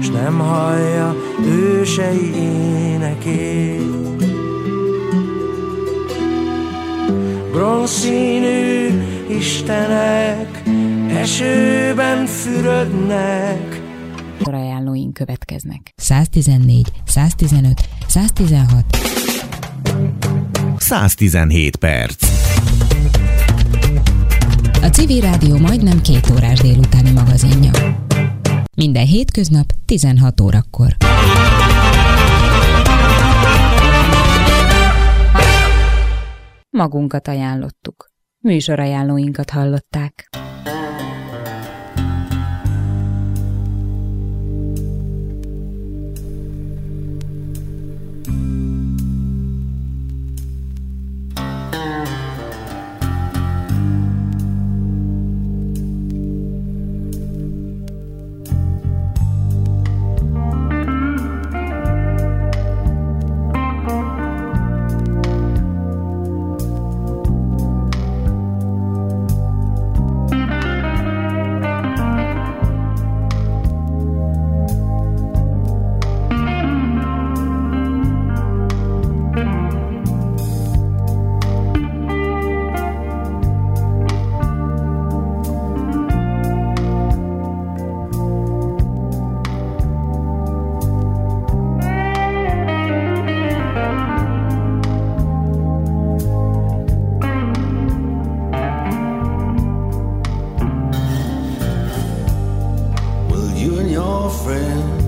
s nem hallja ősei énekét. Bronzszínű istenek esőben fürödnek. Ajánlóink következnek. 114, 115, 116, 117 perc. A Civil Rádió majdnem 2 órás délutáni magazinja. Minden hétköznap 16 órakor. Magunkat ajánlottuk. Műsorajánlóinkat hallották. Friend